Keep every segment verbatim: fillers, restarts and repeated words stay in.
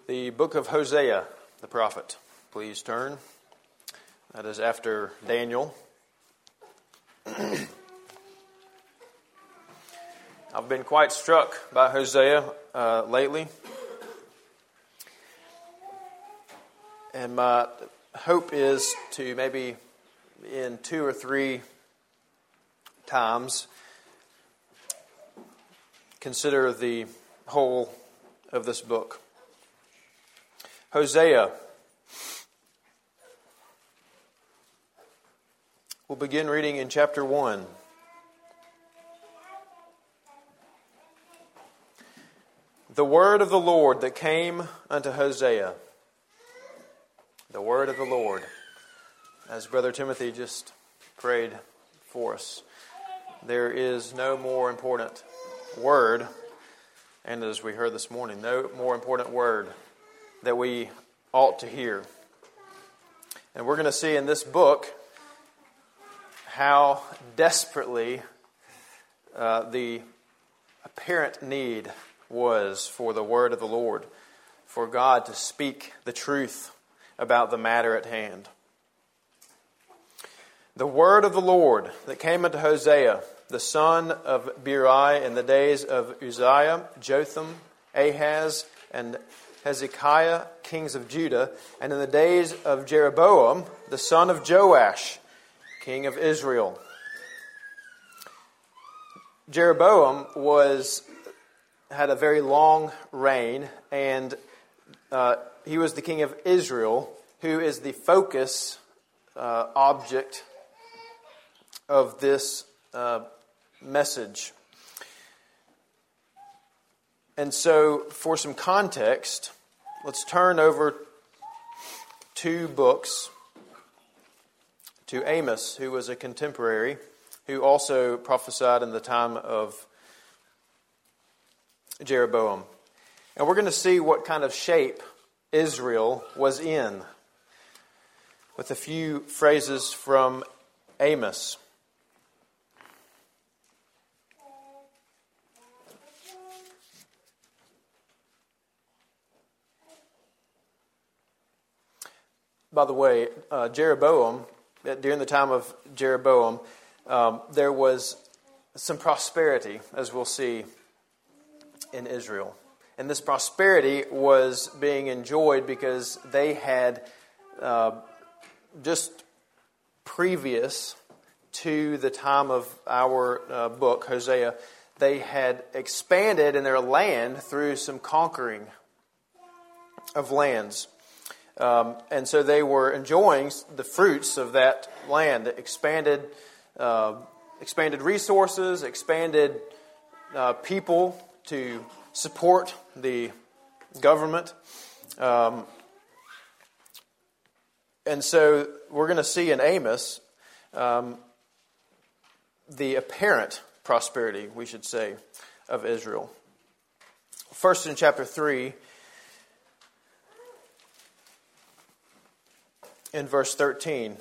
The book of Hosea, the prophet. Please turn. That is after Daniel. I've been quite struck by Hosea uh, lately. And my hope is to maybe in two or three times consider the whole of this book. Hosea. We'll begin reading in chapter one. The word of the Lord that came unto Hosea. The word of the Lord. As Brother Timothy just prayed for us, there is no more important word, and as we heard this morning, no more important word that we ought to hear. And we're going to see in this book how desperately uh, the apparent need was for the word of the Lord, for God to speak the truth about the matter at hand. The word of the Lord that came unto Hosea, the son of Beeri, in the days of Uzziah, Jotham, Ahaz, and Hezekiah, kings of Judah, and in the days of Jeroboam, the son of Joash, king of Israel. Jeroboam was had a very long reign, and uh, he was the king of Israel, who is the focus uh, object of this uh, message. And so, for some context, let's turn over two books to Amos, who was a contemporary, who also prophesied in the time of Jeroboam. And we're going to see what kind of shape Israel was in, with a few phrases from Amos. By the way, uh, Jeroboam, during the time of Jeroboam, um, there was some prosperity, as we'll see, in Israel. And this prosperity was being enjoyed because they had, uh, just previous to the time of our uh, book, Hosea, they had expanded in their land through some conquering of lands. Um, and so they were enjoying the fruits of that land, expanded uh, expanded resources, expanded uh, people to support the government. Um, and so we're going to see in Amos um, the apparent prosperity, we should say, of Israel. First in chapter three, in verse thirteen,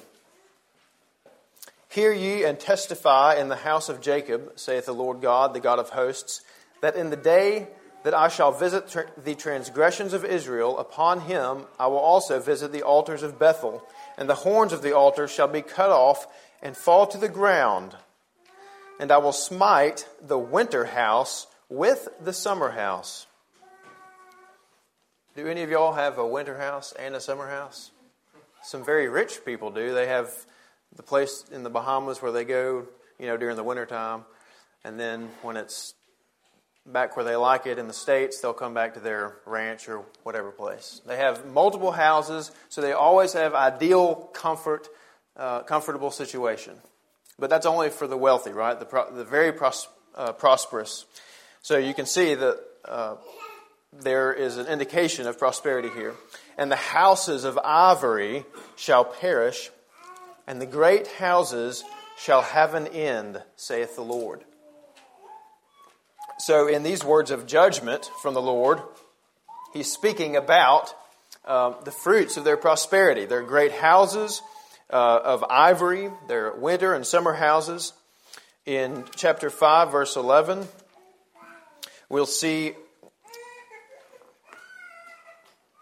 Hear ye and testify in the house of Jacob, saith the Lord God, the God of hosts, that in the day that I shall visit tr- the transgressions of Israel, upon him I will also visit the altars of Bethel, and the horns of the altar shall be cut off and fall to the ground, and I will smite the winter house with the summer house. Do any of y'all have a winter house and a summer house? Some very rich people do. They have the place in the Bahamas where they go, you know, during the wintertime. And then when it's back where they like it in the States, they'll come back to their ranch or whatever place. They have multiple houses, so they always have ideal comfort, uh, comfortable situation. But that's only for the wealthy, right? The, pro- the very pros- uh, prosperous. So you can see that uh, there is an indication of prosperity here. And the houses of ivory shall perish, and the great houses shall have an end, saith the Lord. So in these words of judgment from the Lord, he's speaking about uh, the fruits of their prosperity. Their great houses uh, of ivory, their winter and summer houses. In chapter five, verse eleven, we'll see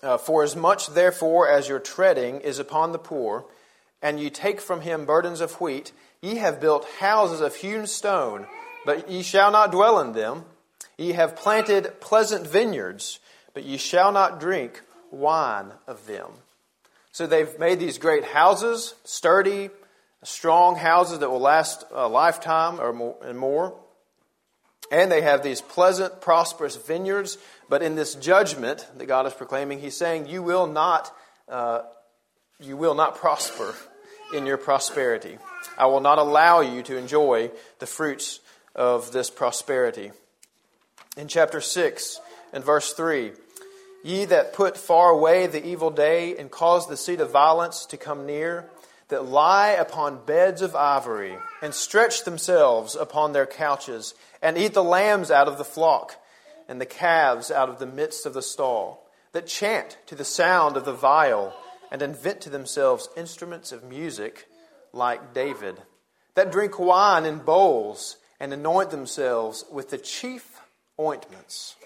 Uh, For as much therefore as your treading is upon the poor, and ye take from him burdens of wheat, ye have built houses of hewn stone, but ye shall not dwell in them. Ye have planted pleasant vineyards, but ye shall not drink wine of them. So they've made these great houses, sturdy, strong houses that will last a lifetime or more, and more. And they have these pleasant, prosperous vineyards. But in this judgment that God is proclaiming, He's saying, you will not, uh, you will not prosper in your prosperity. I will not allow you to enjoy the fruits of this prosperity. In chapter six and verse three, ye that put far away the evil day and cause the seat of violence to come near, that lie upon beds of ivory and stretch themselves upon their couches and eat the lambs out of the flock and the calves out of the midst of the stall, that chant to the sound of the viol and invent to themselves instruments of music like David, that drink wine in bowls and anoint themselves with the chief ointments.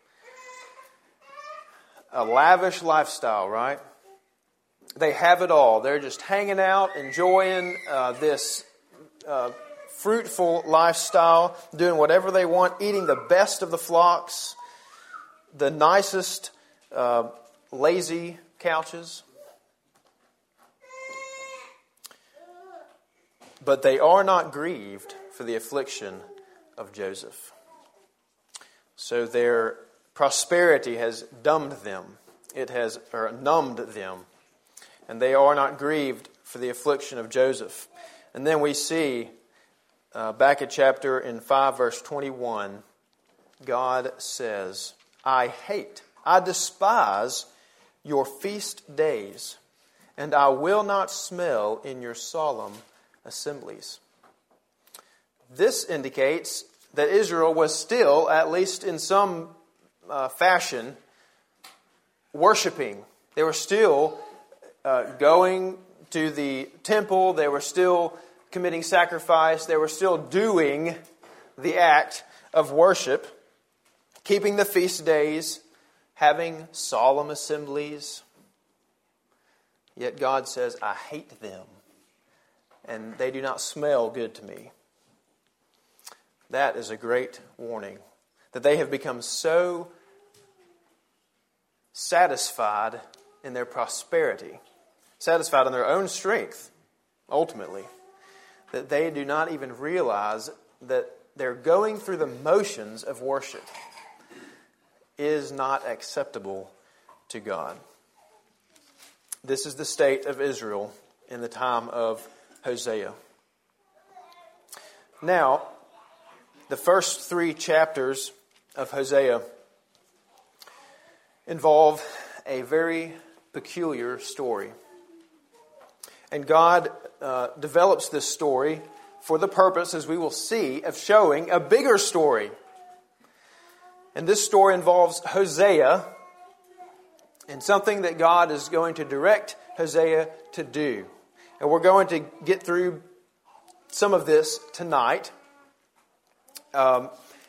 A lavish lifestyle, right? They have it all. They're just hanging out, enjoying uh, this uh, fruitful lifestyle, doing whatever they want, eating the best of the flocks, the nicest uh, lazy couches. But they are not grieved for the affliction of Joseph. So their prosperity has dumbed them. It has or numbed them. And they are not grieved for the affliction of Joseph. And then we see, uh, back at chapter in five, verse twenty-one, God says, I hate, I despise your feast days, and I will not smell in your solemn assemblies. This indicates that Israel was still, at least in some uh, fashion, worshiping. They were still uh, going to the temple. They were still committing sacrifice. They were still doing the act of worship, keeping the feast days, having solemn assemblies. Yet God says, I hate them, and they do not smell good to me. That is a great warning, that they have become so satisfied in their prosperity, satisfied in their own strength, ultimately, that they do not even realize that they're going through the motions of worship is not acceptable to God. This is the state of Israel in the time of Hosea. Now, the first three chapters of Hosea involve a very peculiar story. And God uh, develops this story for the purpose, as we will see, of showing a bigger story. And this story involves Hosea and something that God is going to direct Hosea to do. And we're going to get through some of this tonight. Um,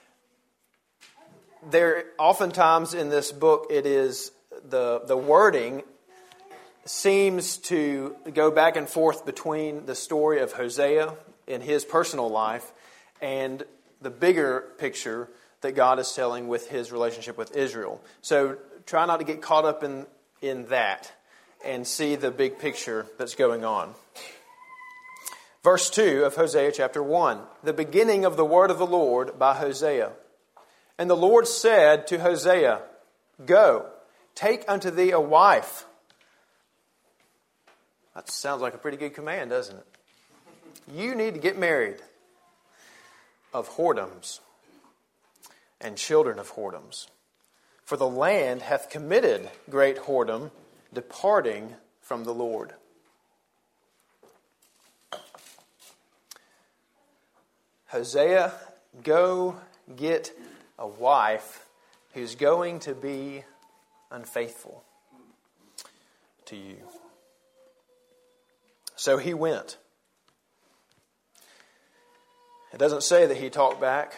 there, oftentimes in this book, it is the the wording seems to go back and forth between the story of Hosea in his personal life and the bigger picture that God is telling with his relationship with Israel. So try not to get caught up in, in that and see the big picture that's going on. Verse two of Hosea chapter one, the beginning of the word of the Lord by Hosea. And the Lord said to Hosea, Go, take unto thee a wife. That sounds like a pretty good command, doesn't it? You need to get married of whoredoms and children of whoredoms. For the land hath committed great whoredom, departing from the Lord. Hosea, go get a wife who's going to be unfaithful to you. So he went. It doesn't say that he talked back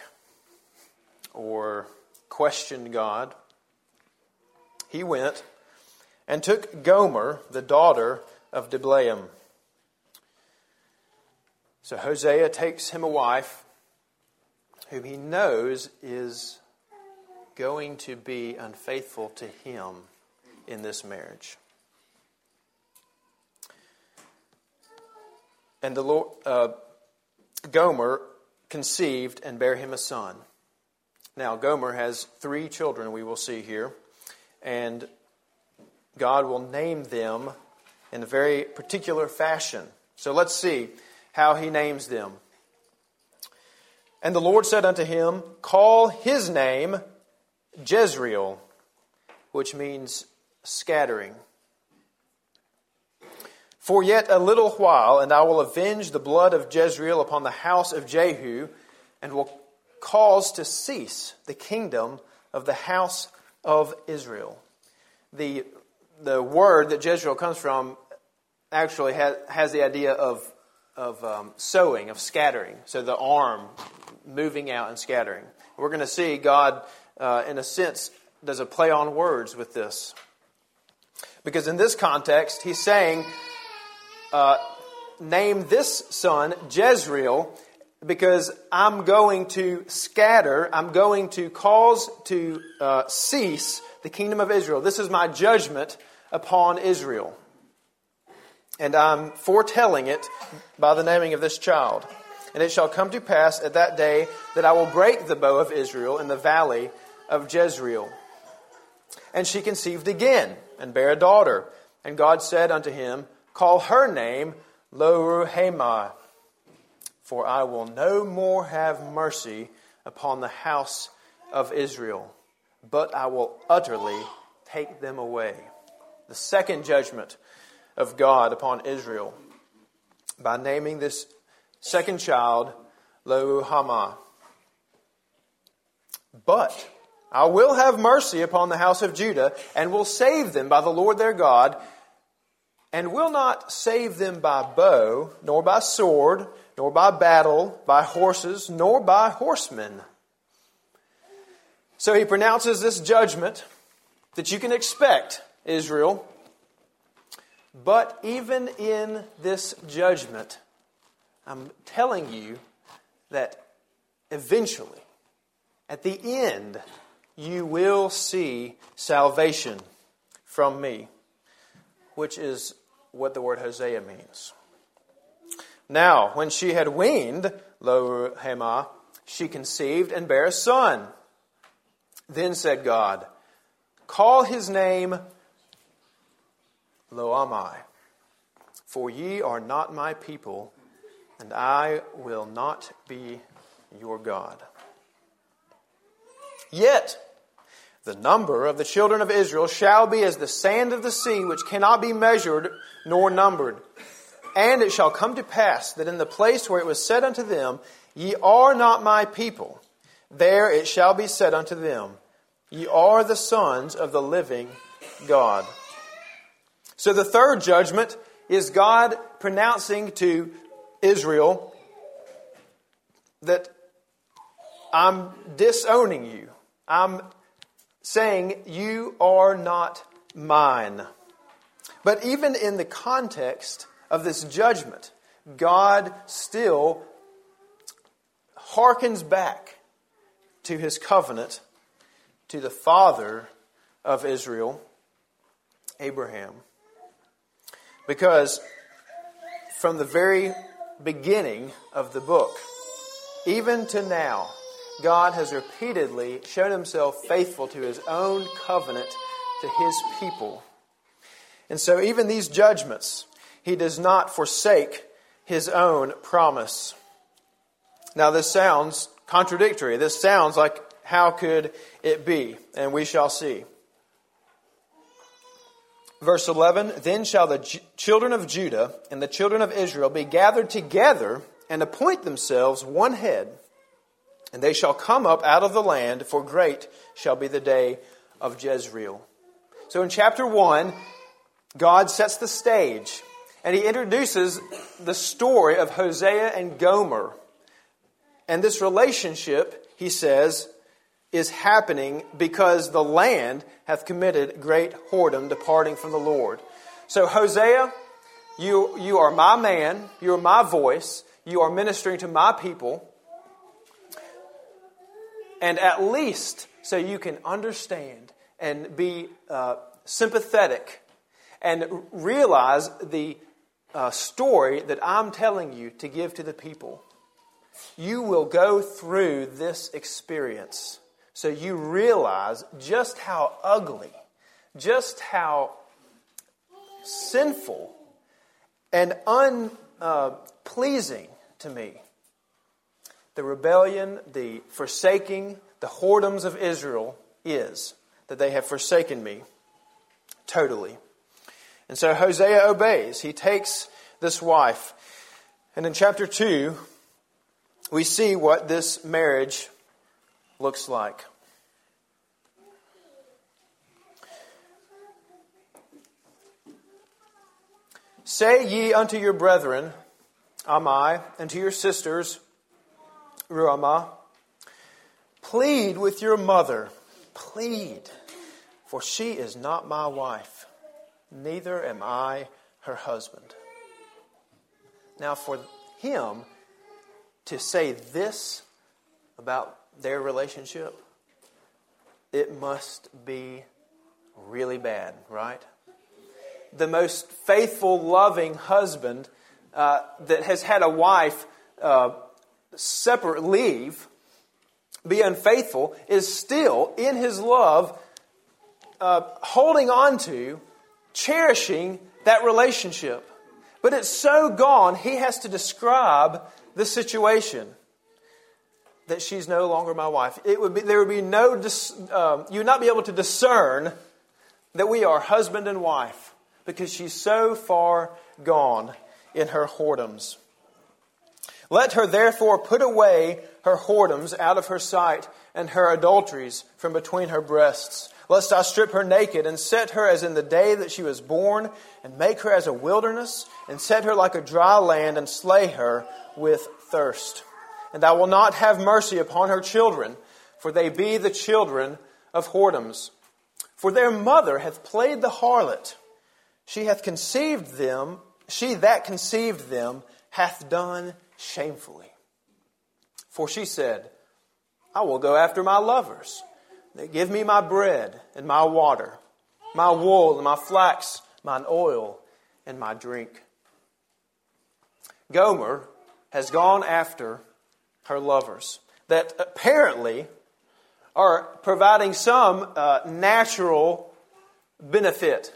or questioned God. He went, and took Gomer, the daughter of Diblaim. So Hosea takes him a wife whom he knows is going to be unfaithful to him in this marriage. And the Lord, uh, Gomer conceived and bare him a son. Now, Gomer has three children, we will see here, and God will name them in a very particular fashion. So let's see how he names them. And the Lord said unto him, call his name Jezreel, which means scattering. For yet a little while, and I will avenge the blood of Jezreel upon the house of Jehu, and will cause to cease the kingdom of the house of Israel. The, the word that Jezreel comes from actually has, has the idea of, of um, sowing, of scattering. So the arm moving out and scattering. We're going to see God, uh, in a sense, does a play on words with this. Because in this context, he's saying, uh, name this son Jezreel, because I'm going to scatter, I'm going to cause to uh, cease the kingdom of Israel. This is my judgment upon Israel. And I'm foretelling it by the naming of this child. And it shall come to pass at that day that I will break the bow of Israel in the valley of Jezreel. And she conceived again, and bare a daughter. And God said unto him, call her name Lo-ruhamah, for I will no more have mercy upon the house of Israel, but I will utterly take them away. The second judgment of God upon Israel, by naming this second child Lo-ruhamah. But I will have mercy upon the house of Judah, and will save them by the Lord their God, and will not save them by bow, nor by sword, nor by battle, by horses, nor by horsemen. So he pronounces this judgment that you can expect, Israel. But even in this judgment, I'm telling you that eventually, at the end, you will see salvation from me, which is what the word Hosea means. Now, when she had weaned, Lo-ruhamah, she conceived and bare a son. Then said God, call his name Lo-ammi, for ye are not my people, and I will not be your God. Yet the number of the children of Israel shall be as the sand of the sea, which cannot be measured nor numbered. And it shall come to pass that in the place where it was said unto them, ye are not my people, there it shall be said unto them, ye are the sons of the living God. So the third judgment is God pronouncing to Israel that I'm disowning you. I'm saying you are not mine. But even in the context of this judgment, God still hearkens back to his covenant to the father of Israel, Abraham. Because from the very beginning of the book, even to now, God has repeatedly shown himself faithful to his own covenant to his people. And so even these judgments, he does not forsake his own promise. Now this sounds contradictory. This sounds like, how could it be? And we shall see. Verse eleven, then shall the J- children of Judah and the children of Israel be gathered together and appoint themselves one head. And they shall come up out of the land, for great shall be the day of Jezreel. So in chapter one, God sets the stage, and he introduces the story of Hosea and Gomer. And this relationship, he says, is happening because the land hath committed great whoredom, departing from the Lord. So Hosea, you, you are my man, you are my voice, you are ministering to my people. And at least so you can understand and be uh, sympathetic and realize the uh, story that I'm telling you to give to the people. You will go through this experience so you realize just how ugly, just how sinful and unpleasing to me the rebellion, the forsaking, the whoredoms of Israel is, that they have forsaken me totally. And so Hosea obeys. He takes this wife. And in chapter two, we see what this marriage looks like. Say ye unto your brethren, Ammi, and to your sisters, Ruhamah, plead with your mother, plead, for she is not my wife, neither am I her husband. Now for him to say this about their relationship, it must be really bad, right? The most faithful, loving husband uh, that has had a wife uh, separate leave, be unfaithful, is still in his love, uh, holding on to, cherishing that relationship. But it's so gone, he has to describe the situation that she's no longer my wife. It would be there would be no dis, um, you would not be able to discern that we are husband and wife because she's so far gone in her whoredoms. Let her therefore put away her whoredoms out of her sight, and her adulteries from between her breasts. Lest I strip her naked, and set her as in the day that she was born, and make her as a wilderness, and set her like a dry land, and slay her with thirst. And I will not have mercy upon her children, for they be the children of whoredoms. For their mother hath played the harlot. She hath conceived them, she that conceived them hath done shamefully. For she said, I will go after my lovers. They give me my bread and my water, my wool and my flax, mine oil and my drink. Gomer has gone after her lovers that apparently are providing some uh, natural benefit.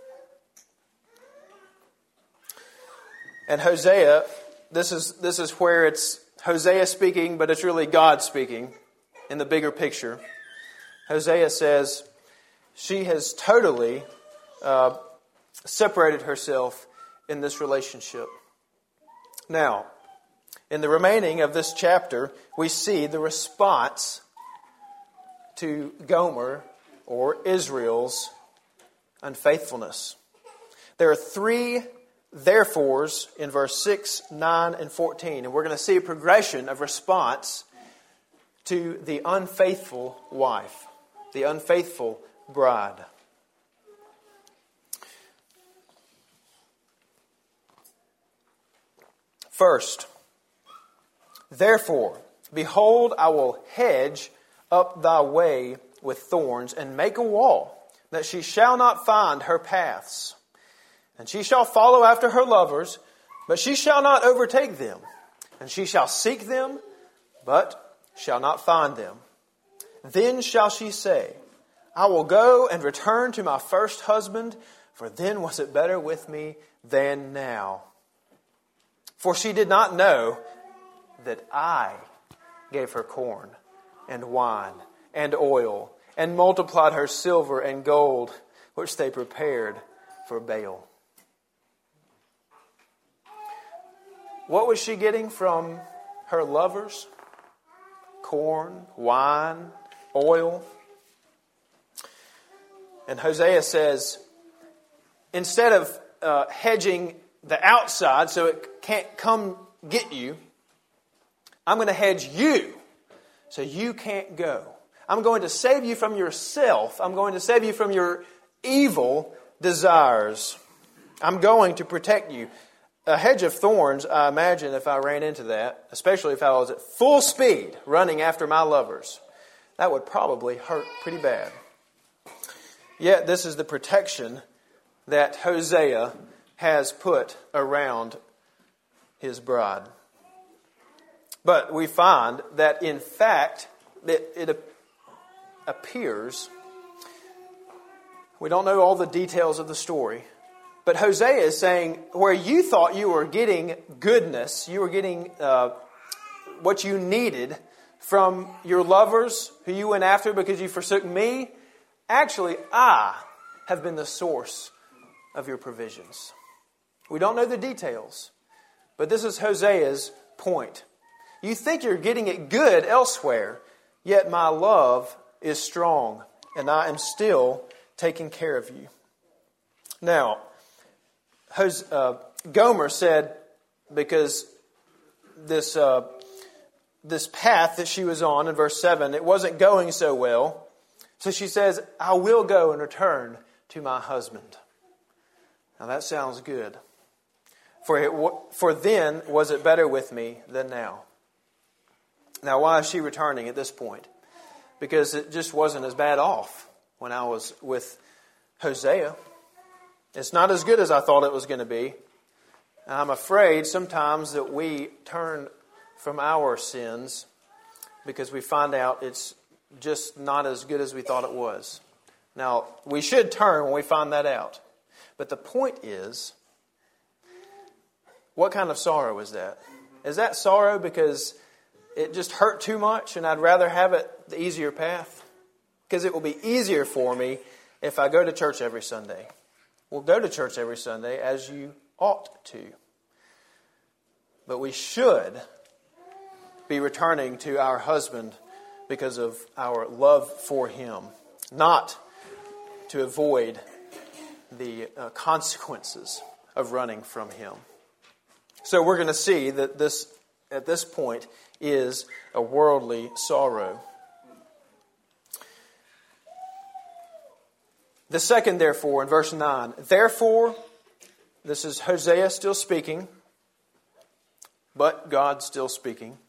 And Hosea, this is this is where it's Hosea speaking, but it's really God speaking in the bigger picture. Hosea says she has totally uh, separated herself in this relationship. Now, in the remaining of this chapter, we see the response to Gomer or Israel's unfaithfulness. There are three therefores in verse six, nine, and fourteen. And we're going to see a progression of response to the unfaithful wife, the unfaithful bride. First, therefore, behold, I will hedge up thy way with thorns, and make a wall, that she shall not find her paths. And she shall follow after her lovers, but she shall not overtake them. And she shall seek them, but shall not find them. Then shall she say, I will go and return to my first husband, for then was it better with me than now. For she did not know that I gave her corn and wine and oil, and multiplied her silver and gold, which they prepared for Baal. What was she getting from her lovers? Corn, wine, oil. And Hosea says, instead of uh, hedging the outside so it can't come get you, I'm going to hedge you so you can't go. I'm going to save you from yourself. I'm going to save you from your evil desires. I'm going to protect you. A hedge of thorns, I imagine if I ran into that, especially if I was at full speed running after my lovers, that would probably hurt pretty bad. Yet this is the protection that Hosea has put around his bride. But we find that in fact, it, it appears, we don't know all the details of the story, but Hosea is saying, where you thought you were getting goodness, you were getting uh, what you needed from your lovers who you went after because you forsook me, actually I have been the source of your provisions. We don't know the details, but this is Hosea's point. You think you're getting it good elsewhere, yet my love is strong, and I am still taking care of you. Now, Hose, uh, Gomer said, because this uh, this path that she was on in verse seven, it wasn't going so well. So she says, I will go and return to my husband. Now that sounds good. For it, for then was it better with me than now. Now why is she returning at this point? Because it just wasn't as bad off when I was with Hosea. It's not as good as I thought it was going to be. And I'm afraid sometimes that we turn from our sins because we find out it's just not as good as we thought it was. Now, we should turn when we find that out. But the point is, what kind of sorrow is that? Is that sorrow because it just hurt too much and I'd rather have it the easier path? Because it will be easier for me if I go to church every Sunday. We'll go to church every Sunday as you ought to. But we should be returning to our husband because of our love for him, not to avoid the uh, consequences of running from him. So we're going to see that this, at this point, is a worldly sorrow. The second, therefore, in verse nine. Therefore, this is Hosea still speaking, but God still speaking.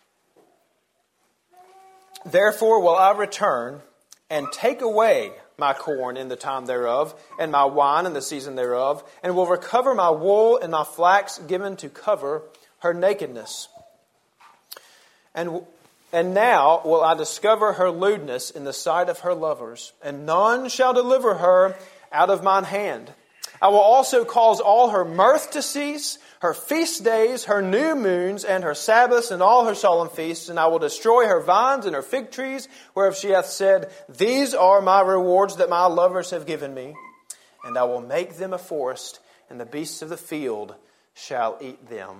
Therefore will I return and take away my corn in the time thereof, and my wine in the season thereof, and will recover my wool and my flax given to cover her nakedness. And And now will I discover her lewdness in the sight of her lovers, and none shall deliver her out of mine hand. I will also cause all her mirth to cease, her feast days, her new moons, and her Sabbaths, and all her solemn feasts, and I will destroy her vines and her fig trees, whereof she hath said, These are my rewards that my lovers have given me. And I will make them a forest, and the beasts of the field shall eat them.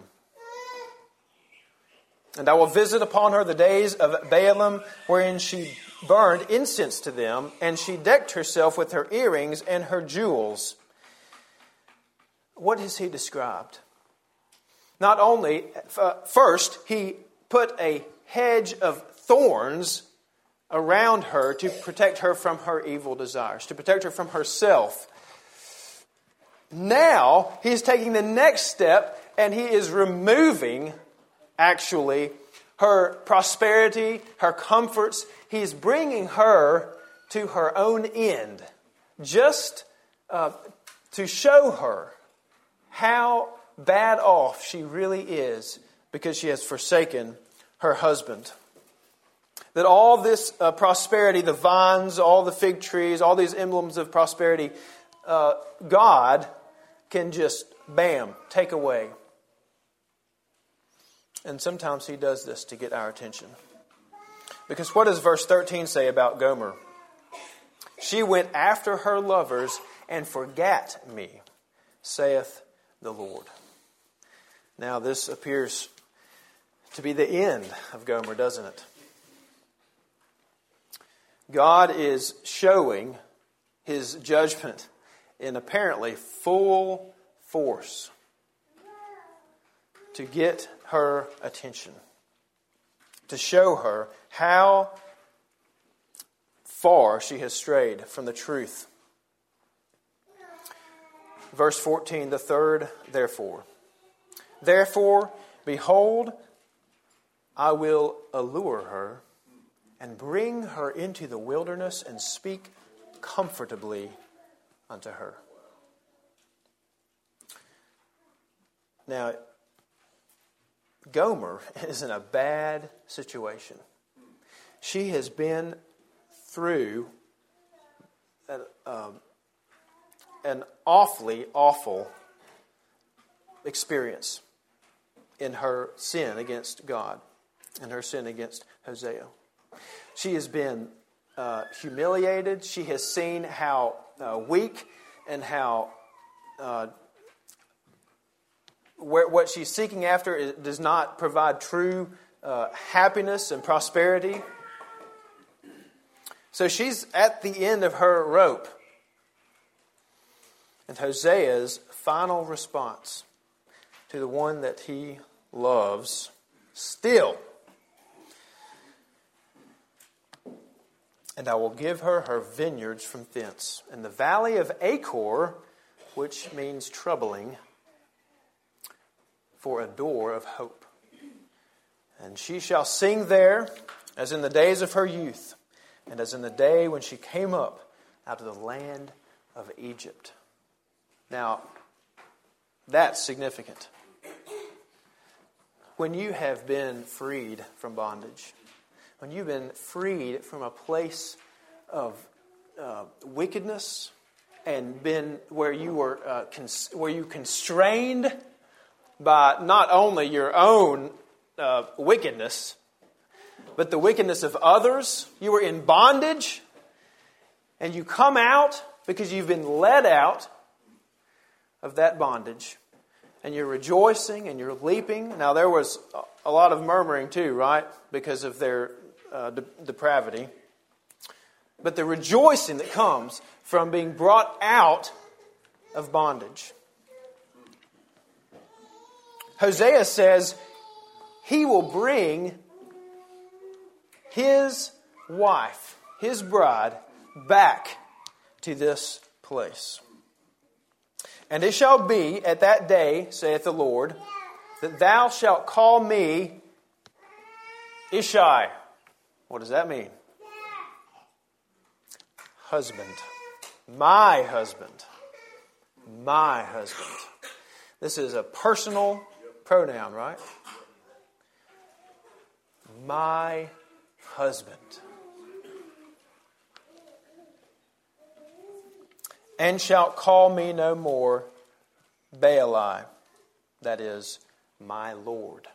And I will visit upon her the days of Baalim, wherein she burned incense to them, and she decked herself with her earrings and her jewels. What has he described? Not only, uh, first, he put a hedge of thorns around her to protect her from her evil desires, to protect her from herself. Now, he's taking the next step, and he is removing actually her prosperity, her comforts. He's bringing her to her own end, just uh, to show her how bad off she really is because she has forsaken her husband. That all this uh, prosperity, the vines, all the fig trees, all these emblems of prosperity, uh, God can just, bam, take away. And sometimes he does this to get our attention. Because what does verse thirteen say about Gomer? She went after her lovers and forgat me, saith the Lord. Now this appears to be the end of Gomer, doesn't it? God is showing his judgment in apparently full force to get her attention, to show her how far she has strayed from the truth. Verse fourteen, the third, therefore. Therefore, behold, I will allure her and bring her into the wilderness and speak comfortably unto her. Now, Gomer is in a bad situation. She has been through an, um, an awfully awful experience in her sin against God and her sin against Hosea. She has been uh, humiliated. She has seen how uh, weak and how uh, where, what she's seeking after is, does not provide true uh, happiness and prosperity. So she's at the end of her rope. And Hosea's final response to the one that he loves still. And I will give her her vineyards from thence, and the valley of Achor, which means troubling, for a door of hope. And she shall sing there, as in the days of her youth, and as in the day when she came up out of the land of Egypt. Now, that's significant. When you have been freed from bondage, when you've been freed from a place of uh, wickedness and been where you were uh, cons- where you constrained by not only your own uh, wickedness, but the wickedness of others. You were in bondage, and you come out because you've been led out of that bondage. And you're rejoicing and you're leaping. Now, there was a lot of murmuring too, right? Because of their uh, de- depravity. But the rejoicing that comes from being brought out of bondage. Hosea says he will bring his wife, his bride, back to this place. And it shall be at that day, saith the Lord, that thou shalt call me Ishai. What does that mean? Husband. My husband. My husband. This is a personal pronoun, right? My husband. And shalt call me no more Baali, that is, my Lord.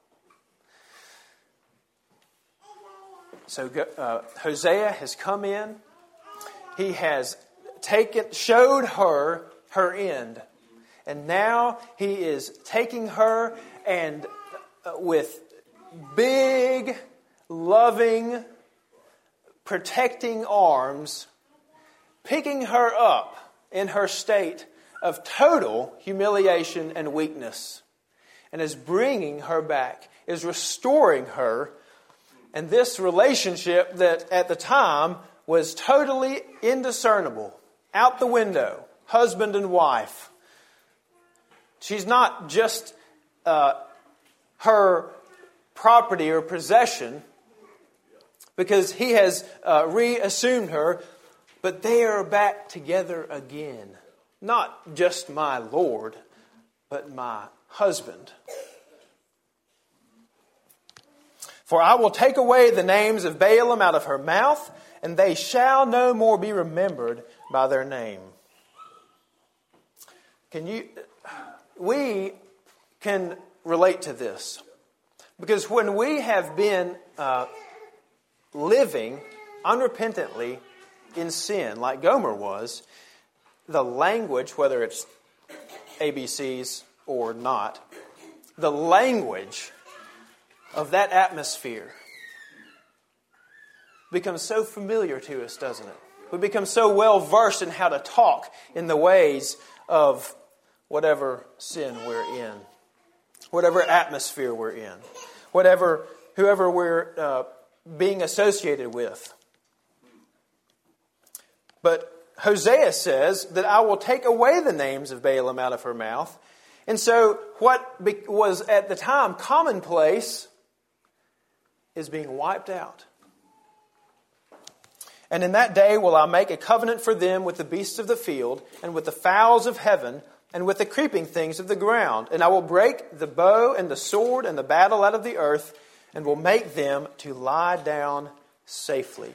So uh, Hosea has come in. He has taken, showed her her end. And now he is taking her and uh, with big, loving, protecting arms, picking her up in her state of total humiliation and weakness, and is bringing her back, is restoring her. And this relationship that at the time was totally indiscernible, out the window, husband and wife. She's not just uh, her property or possession, because he has uh, reassumed her, but they are back together again. Not just my Lord, but my husband. For I will take away the names of Baalim out of her mouth, and they shall no more be remembered by their name. Can you? We can relate to this. Because when we have been uh, living unrepentantly in sin, like Gomer was, the language, whether it's A B Cs or not, the language of that atmosphere becomes so familiar to us, doesn't it? We become so well versed in how to talk in the ways of whatever sin we're in, whatever atmosphere we're in, whatever whoever we're uh, being associated with. But Hosea says that I will take away the names of Baalim out of her mouth. And so what was at the time commonplace is being wiped out. And in that day will I make a covenant for them with the beasts of the field, and with the fowls of heaven, and with the creeping things of the ground. And I will break the bow and the sword and the battle out of the earth, and will make them to lie down safely.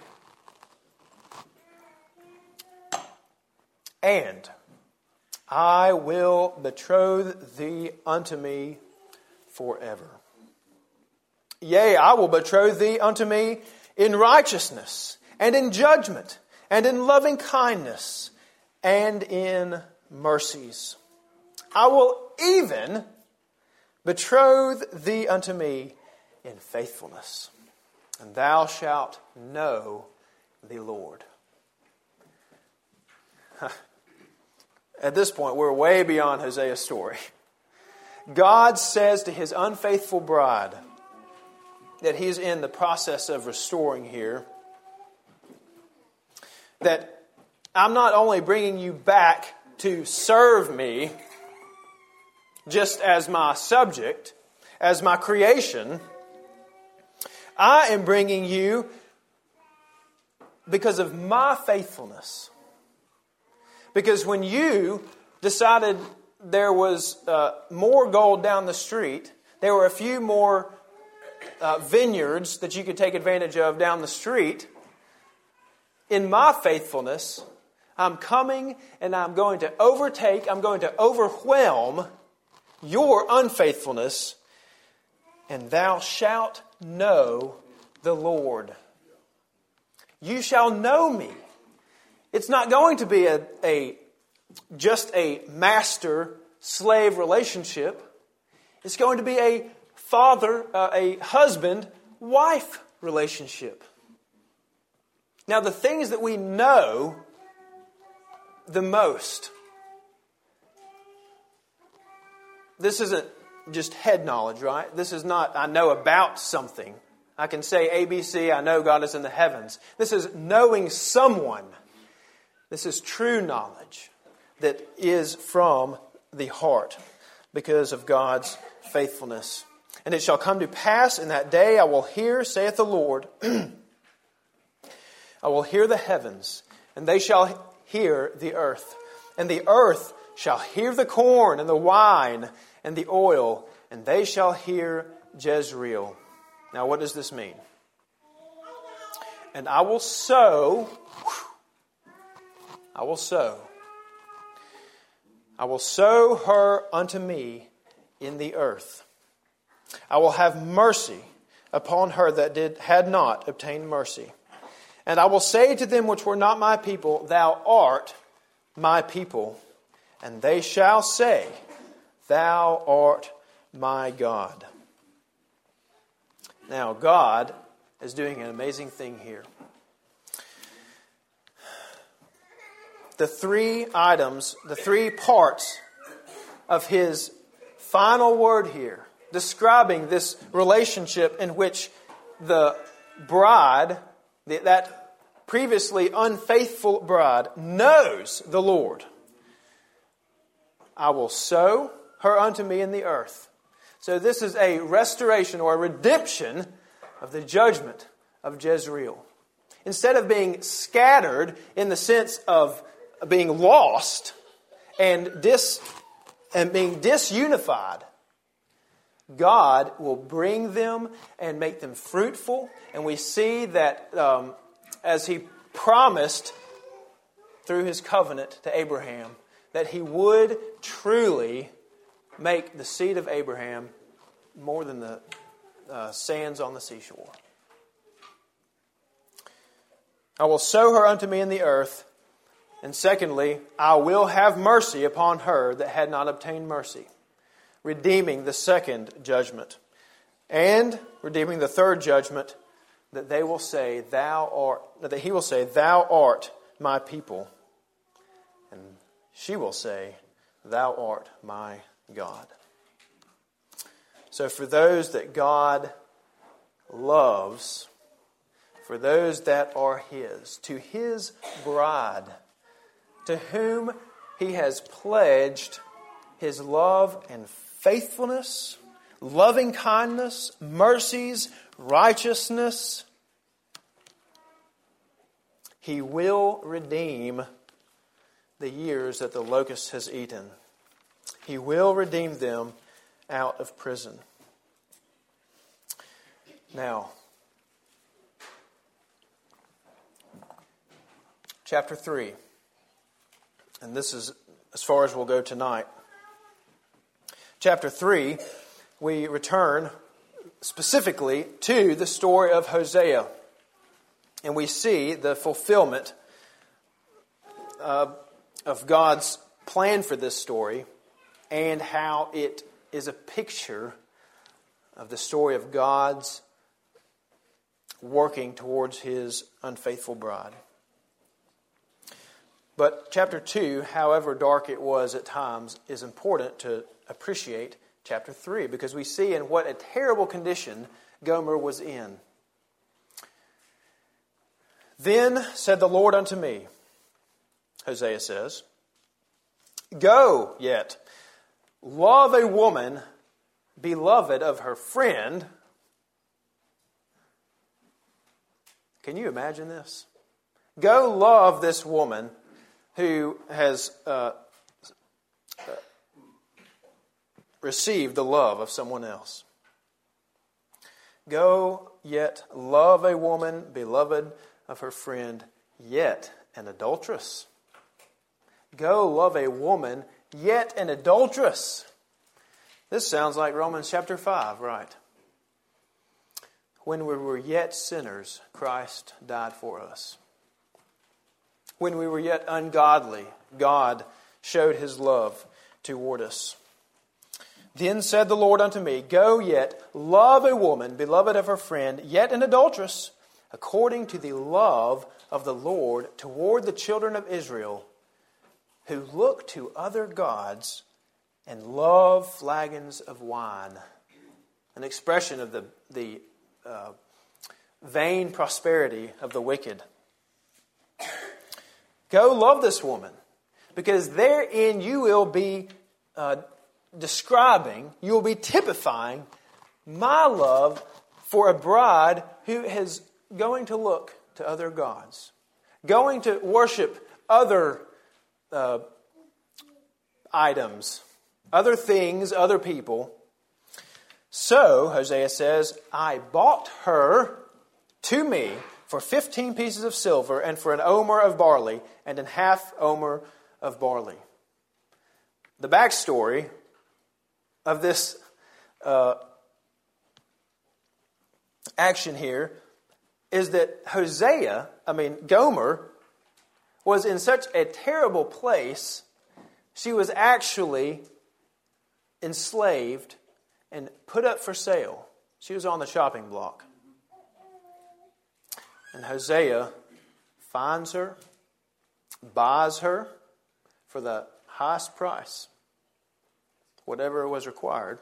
And I will betroth thee unto me forever. Yea, I will betroth thee unto me in righteousness, and in judgment, and in loving kindness, and in mercies. I will even betroth thee unto me in faithfulness, and thou shalt know the Lord. At this point, we're way beyond Hosea's story. God says to his unfaithful bride that he's in the process of restoring here, that I'm not only bringing you back to serve me just as my subject, as my creation, I am bringing you because of my faithfulness. Because when you decided there was uh, more gold down the street, there were a few more uh, vineyards that you could take advantage of down the street, in my faithfulness, I'm coming and I'm going to overtake, I'm going to overwhelm your unfaithfulness, and thou shalt know the Lord. You shall know me. It's not going to be a, a just a master-slave relationship. It's going to be a father, uh, a husband-wife relationship. Now, the things that we know the most, this isn't just head knowledge, right? This is not, I know about something. I can say A B C, I know God is in the heavens. This is knowing someone. This is true knowledge that is from the heart because of God's faithfulness. And it shall come to pass in that day I will hear, saith the Lord, I will hear the heavens, and they shall hear the earth. And the earth shall hear the corn and the wine and the oil, and they shall hear Jezreel. Now what does this mean? And I will sow, I will sow, I will sow her unto me in the earth. I will have mercy upon her that did had not obtained mercy. And I will say to them which were not my people, Thou art my people. And they shall say, Thou art my God. Now, God is doing an amazing thing here. The three items, the three parts of His final word here, describing this relationship in which the bride, that previously unfaithful bride, knows the Lord. I will sow her unto me in the earth. So this is a restoration or a redemption of the judgment of Jezreel. Instead of being scattered in the sense of being lost and dis and being disunified, God will bring them and make them fruitful. And we see that um, as He promised through His covenant to Abraham, that He would truly make the seed of Abraham more than the uh, sands on the seashore. I will sow her unto me in the earth. And secondly, I will have mercy upon her that had not obtained mercy, redeeming the second judgment. And redeeming the third judgment, that they will say, Thou art, that He will say, Thou art my people. And she will say, Thou art my God. So for those that God loves, for those that are His, to His bride, to whom He has pledged His love and faithfulness, loving kindness, mercies, righteousness. He will redeem the years that the locust has eaten. He will redeem them out of prison. Now, chapter three, and this is as far as we'll go tonight. Chapter three, we return specifically to the story of Hosea. And we see the fulfillment uh, of God's plan for this story and how it is a picture of the story of God's working towards His unfaithful bride. But chapter two, however dark it was at times, is important to appreciate chapter three because we see in what a terrible condition Gomer was in. Then said the Lord unto me, Hosea says, Go yet, love a woman beloved of her friend. Can you imagine this? Go love this woman who has uh, uh, received the love of someone else. Go yet love a woman beloved of her friend, yet an adulteress. Go love a woman, yet an adulteress. This sounds like Romans chapter five, right? When we were yet sinners, Christ died for us. When we were yet ungodly, God showed His love toward us. Then said the Lord unto me, Go yet, love a woman, beloved of her friend, yet an adulteress, according to the love of the Lord toward the children of Israel, who look to other gods and love flagons of wine. An expression of the, the uh, vain prosperity of the wicked. Go love this woman, because therein you will be uh, describing, you will be typifying my love for a bride who is going to look to other gods, going to worship other uh, items, other things, other people. So, Hosea says, I bought her to me for fifteen pieces of silver and for an omer of barley and an half omer of barley. The backstory of this uh, action here is that Hosea, I mean Gomer, was in such a terrible place, she was actually enslaved and put up for sale. She was on the chopping block. And Hosea finds her, buys her for the highest price, whatever was required.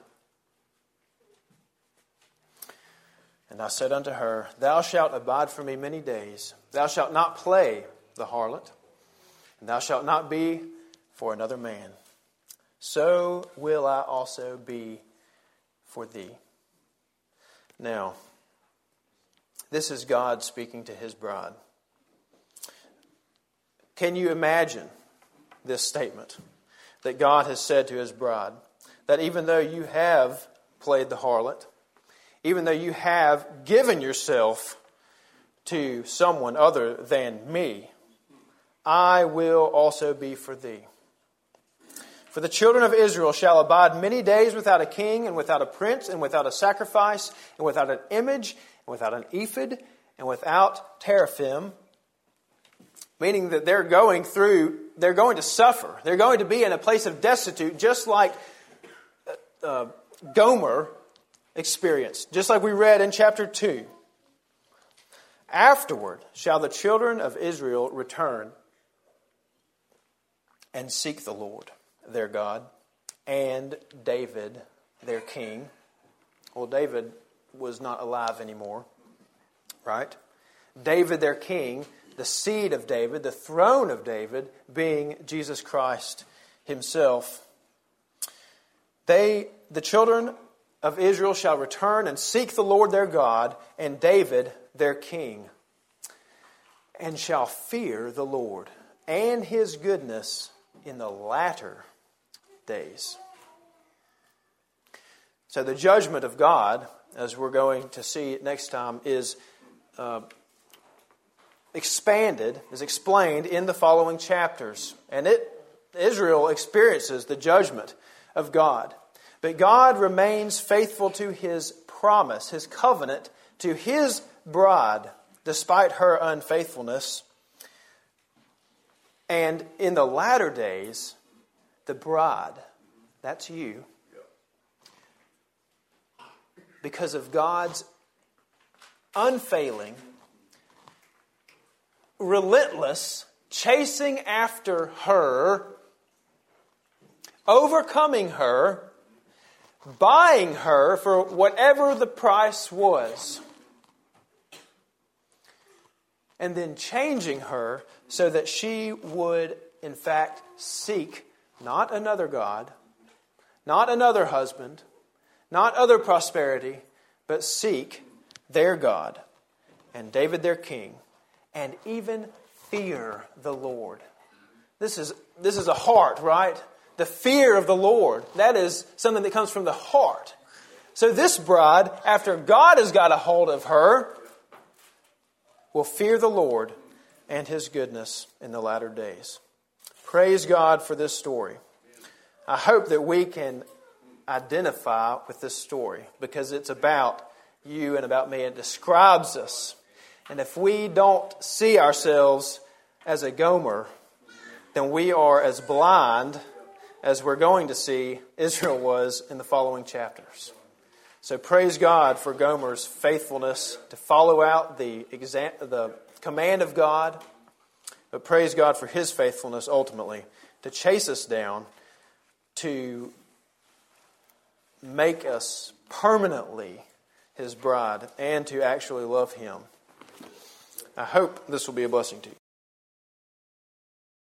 And I said unto her, Thou shalt abide for me many days. Thou shalt not play the harlot, and thou shalt not be for another man. So will I also be for thee. Now, this is God speaking to His bride. Can you imagine this statement that God has said to His bride? That even though you have played the harlot, even though you have given yourself to someone other than me, I will also be for thee. For the children of Israel shall abide many days without a king, and without a prince, and without a sacrifice, and without an image, and without an ephod, and without teraphim. Meaning that they're going through, they're going to suffer. They're going to be in a place of destitute, just like uh, Gomer experienced, just like we read in chapter two. Afterward shall the children of Israel return and seek the Lord their God and David their king. Well, David was not alive anymore, right? David their king, the seed of David, the throne of David, being Jesus Christ himself. They, the children of Israel, shall return and seek the Lord their God, and David their king, and shall fear the Lord and his goodness in the latter days. So the judgment of God, as we're going to see next time, is uh, expanded, is explained in the following chapters. And it Israel experiences the judgment of God. But God remains faithful to His promise, His covenant to His bride, despite her unfaithfulness. And in the latter days, the bride, that's you, because of God's unfailing, relentless chasing after her, overcoming her, buying her for whatever the price was, and then changing her so that she would, in fact, seek not another God, not another husband, not other prosperity, but seek their God and David their king, and even fear the Lord. This is, this is a heart, right? The fear of the Lord. That is something that comes from the heart. So this bride, after God has got a hold of her, will fear the Lord and His goodness in the latter days. Praise God for this story. I hope that we can identify with this story, because it's about you and about me. It describes us. And if we don't see ourselves as a Gomer, then we are as blind as we're going to see Israel was in the following chapters. So praise God for Gomer's faithfulness to follow out the exam- the command of God, but praise God for His faithfulness ultimately to chase us down, to make us permanently His bride, and to actually love Him. I hope this will be a blessing to you.